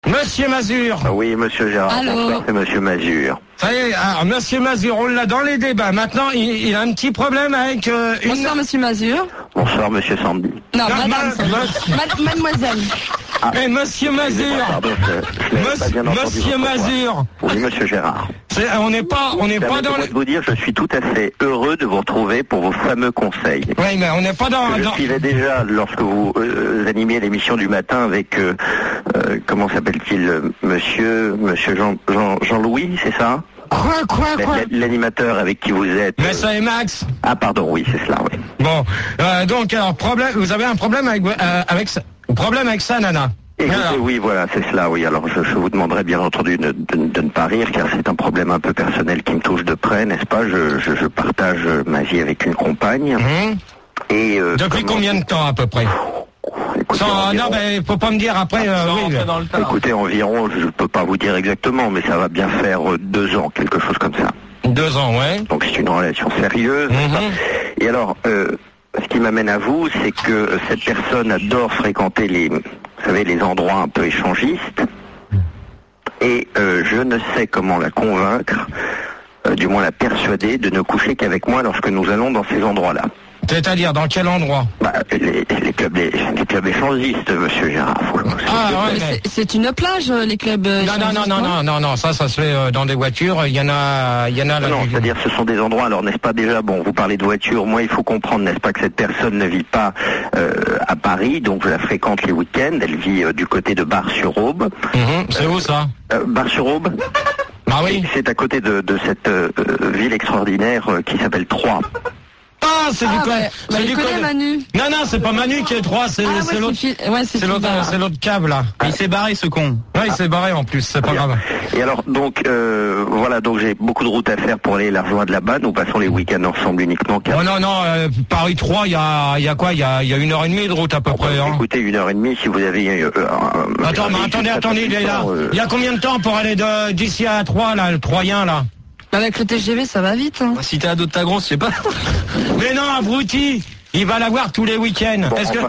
Monsieur Mazur. Oui, monsieur Gérard. Allô. Bonsoir, c'est monsieur Mazur. Ça y est, alors, monsieur Mazur, on l'a dans les débats. Maintenant, il a un petit problème avec une... Bonsoir, monsieur Mazur. Bonsoir, monsieur Sandy. Non, Non, madame. Mademoiselle. Mais monsieur Mazur. Pardon, je l'avais pas bien entendu Monsieur votre voix. Mazur. Oui, monsieur Gérard. On n'est pas dans Permettez-moi les... de vous dire, je suis tout à fait heureux de vous retrouver pour vos fameux conseils. Oui, mais on n'est pas dans... Je suivais déjà lorsque vous animiez l'émission du matin avec, comment s'appelle-t-il, monsieur Jean-Louis, c'est ça? Quoi L'animateur avec qui vous êtes. Mais ça est Max. Ah pardon, oui, c'est cela, oui. Bon, donc, alors, vous avez un problème avec ça, Nana. Écoutez, Alors. oui, voilà, c'est cela, oui. Alors, je vous demanderai bien entendu de ne pas rire, car c'est un problème un peu personnel qui me touche de près, n'est-ce pas? Je partage ma vie avec une compagne. Et Depuis combien de temps, à peu près? Écoutez, Non, mais faut pas me dire après. Oui. Écoutez, environ, je peux pas vous dire exactement, mais ça va bien faire 2 ans, quelque chose comme ça. 2 ans, ouais. Donc c'est une relation sérieuse. Et alors, ce qui m'amène à vous, c'est que cette personne adore fréquenter vous savez, les endroits un peu échangistes. Et je ne sais comment la convaincre, du moins la persuader, de ne coucher qu'avec moi lorsque nous allons dans ces endroits-là. C'est-à-dire, dans quel endroit? Les clubs échangistes, monsieur Gérard. C'est une plage, les clubs. Non, ça se fait dans des voitures. Il y en a là. Non, c'est-à-dire ce sont des endroits, alors n'est-ce pas déjà, bon, vous parlez de voitures, moi il faut comprendre, n'est-ce pas, que cette personne ne vit pas à Paris, donc je la fréquente les week-ends, elle vit du côté de Bar-sur-Aube. C'est où ça? Bar-sur-Aube. Ah oui. C'est à côté de cette ville extraordinaire qui s'appelle Troyes. Ah, c'est du côté. C'est du côté Manu. Non, c'est pas Manu qui est 3, c'est l'autre. C'est l'autre câble là. Il s'est barré ce con. Ouais, il s'est barré en plus, c'est pas grave. Et alors donc voilà, donc j'ai beaucoup de routes à faire pour aller la rejoindre là-bas. Nous passons les week-ends ensemble uniquement. Oh non, Paris 3, il y a quoi? Il y a 1h30 de route à peu près. Hein. Écoutez, 1h30 si vous avez. Attendez, il est là. Il y a combien de temps pour aller d'ici à 3 là, le Troyen là? Avec le TGV, ça va vite. Hein. Si t'es ado de ta grosse, je sais pas. Mais non, abruti. Il va l'avoir tous les week-ends. Bon, est-ce que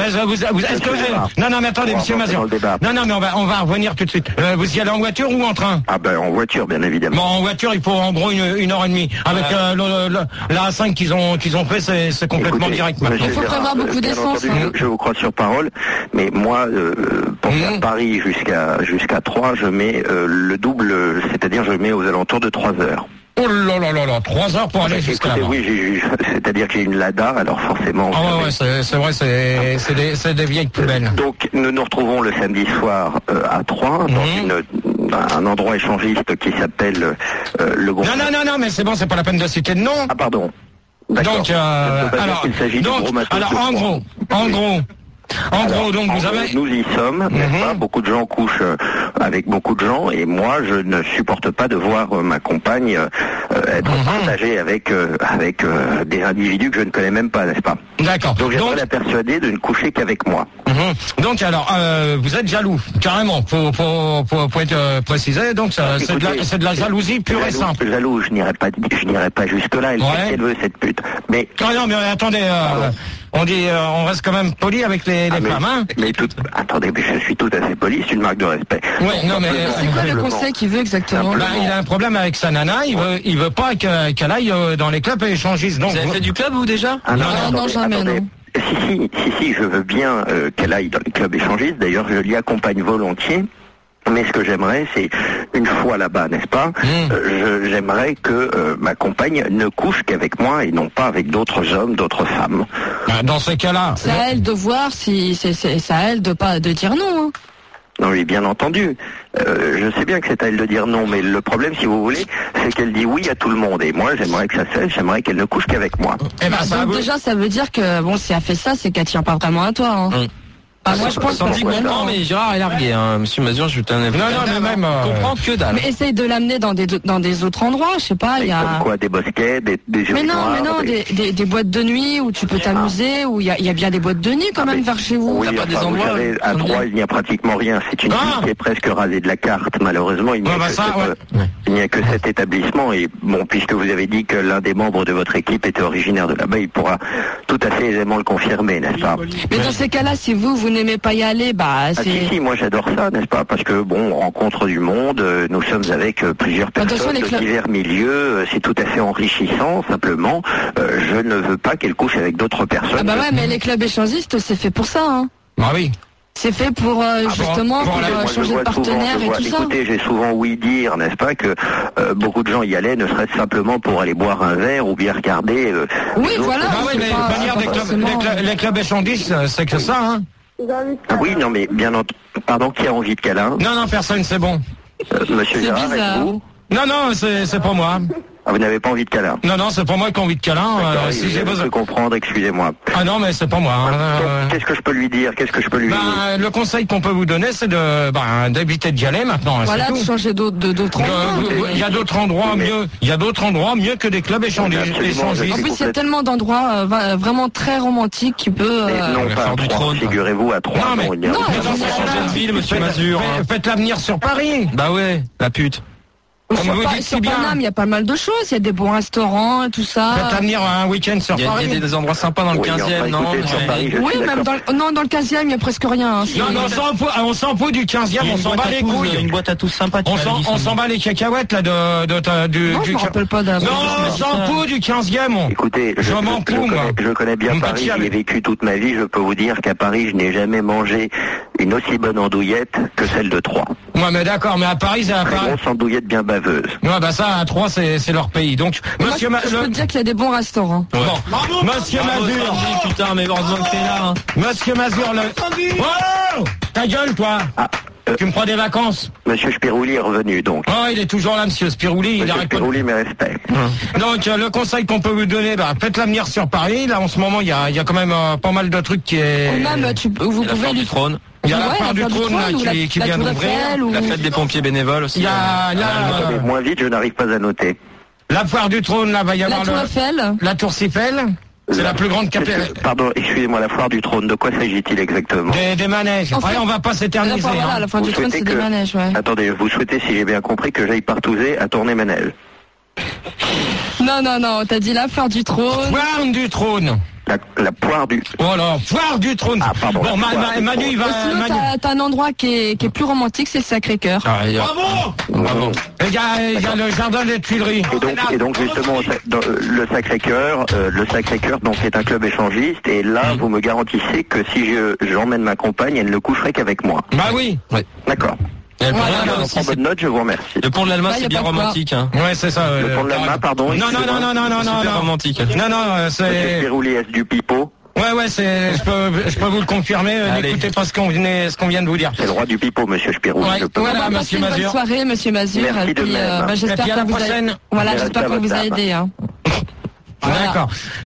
non, mais attendez, monsieur Mazur. Non, mais on va revenir tout de suite. Vous y allez en voiture ou en train? Ah ben en voiture, bien évidemment. Bon, en voiture, il faut en gros 1h30. Avec la A5 qu'ils ont fait, c'est complètement direct maintenant. Il faut prévoir beaucoup d'essence. Je vous crois sur parole, mais moi, pour faire Paris jusqu'à 3, je mets le double, c'est-à-dire je mets aux alentours de 3 heures. Oh là, 3 heures pour aller jusqu'à là. Oui, c'est-à-dire que j'ai une Lada, alors forcément... Ah ouais, c'est vrai, c'est des vieilles poubelles. Donc nous nous retrouvons le samedi soir à Troyes, dans un endroit échangiste qui s'appelle le Gros... Non, mais c'est bon, c'est pas la peine de citer de nom. Ah pardon. D'accord. Donc, en gros, donc vous avez... Nous y sommes, n'est-ce pas? Beaucoup de gens couchent avec beaucoup de gens, et moi, je ne supporte pas de voir ma compagne être partagée avec des individus que je ne connais même pas, n'est-ce pas? D'accord. Donc j'aimerais la persuader de ne coucher qu'avec moi. Donc alors, vous êtes jaloux, carrément. Faut être précisé. Donc c'est de la jalousie pure et simple. Jaloux, je n'irai pas jusque là. Elle sait qu'elle veut cette pute. Mais non, mais attendez. On reste quand même poli avec les femmes, hein. Attendez, mais je suis tout à fait poli, c'est une marque de respect. Oui, non, mais... C'est quoi le conseil qu'il veut exactement? Il a un problème avec sa nana, il veut pas qu'elle aille dans les clubs échangistes. Donc, vous avez fait du club, vous, déjà? Non, jamais, non. Si, je veux bien qu'elle aille dans les clubs échangistes, d'ailleurs, je l'y accompagne volontiers. Mais ce que j'aimerais, c'est, une fois là-bas, n'est-ce pas, j'aimerais que ma compagne ne couche qu'avec moi et non pas avec d'autres hommes, d'autres femmes. Dans ces cas-là... C'est à elle de voir si... C'est à elle de dire non. Hein. Non, oui, bien entendu. Je sais bien que c'est à elle de dire non, mais le problème, si vous voulez, c'est qu'elle dit oui à tout le monde. Et moi, j'aimerais que ça cesse, j'aimerais qu'elle ne couche qu'avec moi. Donc déjà, ça veut dire que, bon, si elle fait ça, c'est qu'elle tient pas vraiment à toi. Hein. Moi je pense que non, mais Gérard est largué, hein. Monsieur Mazur, je t'en ai Non, mais même comprends que dalle. Mais essaye de l'amener dans des autres endroits, je sais pas, il y a comme quoi, des bosquets, des Mais non, des boîtes de nuit où tu peux t'amuser, où il y a bien des boîtes de nuit quand même vers chez vous. Oui, pas des endroits. Vous savez, à Troyes, il n'y a pratiquement rien. C'est une ville qui est presque rasée de la carte. Malheureusement, il n'y a Il n'y a que cet établissement et bon, puisque vous avez dit que l'un des membres de votre équipe était originaire de là-bas, il pourra tout à fait aisément le confirmer, n'est-ce pas? Mais dans ces cas-là, si vous n'aimez pas y aller, bah c'est... Si, moi j'adore ça, n'est-ce pas? Parce que bon, on rencontre du monde, nous sommes avec plusieurs personnes de divers milieux, c'est tout à fait enrichissant, simplement, je ne veux pas qu'elle couche avec d'autres personnes. Ah bah ouais, mais les clubs échangistes, c'est fait pour ça, hein. Ah oui. C'est fait pour justement pour changer de partenaire et tout ça. Écoutez, j'ai souvent ouï dire, n'est-ce pas, que beaucoup de gens y allaient, ne serait-ce simplement pour aller boire un verre ou bien regarder. Oui, voilà. Ah oui, mais les clubs échangistes, c'est que ça, hein. Ah oui, non, mais bien entendu. Pardon, qui a envie de câlin? Non, personne, c'est bon. Monsieur Gérard, et vous? Non, c'est pour moi. Ah, vous n'avez pas envie de câlin? Non, c'est pour moi qui a envie de câlin. Si j'ai besoin de comprendre, excusez-moi. Ah non, mais c'est pas moi. Qu'est-ce que je peux lui dire? Le conseil qu'on peut vous donner, c'est d'éviter d'y aller maintenant. Voilà, de changer d'autres endroits. Il y a d'autres endroits mieux. Il y a d'autres endroits mieux que des clubs échangistes. En plus, il y a tellement d'endroits vraiment très romantiques qui peut. Non, pas à Troyes, figurez-vous, à Troyes. Non, mais changer de ville, monsieur Mazur. Faites l'avenir sur Paris. Bah ouais, la pute. Sur Paname, il y a pas mal de choses. Il y a des bons restaurants et tout ça. Faites venir un week-end sur Paris. Il y a des endroits sympas dans le 15e, non? Oui, même dans le 15e, il n'y a presque rien. Non, on s'en fout du 15e, on s'en bat les couilles. Une boîte à tous sympa. On s'en bat les cacahuètes, là, du... Non, je me rappelle pas d'un... Non, on s'en fout du 15e. Écoutez, je m'en fous, moi. Je connais bien Paris, j'y ai vécu toute ma vie. Je peux vous dire qu'à Paris, je n'ai jamais mangé une aussi bonne andouillette que celle de Troyes. Ouais, mais d'accord, mais à Paris, c'est à Paris. Une grosse andouillette bien baveuse. Ouais, bah ça, à Troyes, c'est leur pays. Donc, monsieur Mazur... Je peux te dire qu'il y a des bons restaurants. Ouais. Bon, monsieur Mazur. Putain, mais heureusement que t'es là. Monsieur Mazur, Oh, ta gueule, toi. Tu me prends des vacances. Monsieur Spirouli est revenu, donc. Oh, il est toujours là, monsieur Spirouli. Monsieur Spirouli, mes respects. Donc, le conseil qu'on peut vous donner, faites l'avenir sur Paris. Là, en ce moment, il y a quand même pas mal de trucs qui est... Ou même, vous pouvez du trône. Il y a la foire du trône qui vient d'ouvrir. La fête des pompiers bénévoles aussi. Moins vite, je n'arrive pas à noter. La foire du trône, là, va y avoir la tour Eiffel. C'est la plus grande capitale. Pardon, excusez-moi, la foire du trône, de quoi s'agit-il exactement? Des manèges. Après, on va pas s'éterniser. La foire du trône, c'est des manèges, ouais. Attendez, vous souhaitez, si j'ai bien compris, que j'aille partouzé à tourner manège? Non, t'as dit la foire du trône. Foire du trône. La poire du... Oh là, foire du trône. Ah, pardon. Bon, Manu, il va... Sinon, t'as un endroit qui est plus romantique, c'est le Sacré-Cœur. Bravo. Il y a le jardin des Tuileries. Et donc justement, le Sacré-Cœur, donc, est un club échangiste. Et là, vous me garantissez que si j'emmène ma compagne, elle ne coucherait qu'avec moi. Bah oui. D'accord. Je prends bonne note, je vous remercie. Le pont de l'Alma, c'est bien romantique. Hein. Ouais, c'est ça. Le pont de l'Alma, pardon. Non. Super romantique. Non, c'est... Spirouli, est du pipeau? Ouais, je peux vous le confirmer. N'écoutez pas ce qu'on vient de vous dire. C'est le roi du pipeau, monsieur Spirouli. Voilà, monsieur Mazur. Bonne soirée, monsieur Mazur. Merci de même. J'espère que vous a aidé. Voilà, j'espère que vous a aidé. D'accord.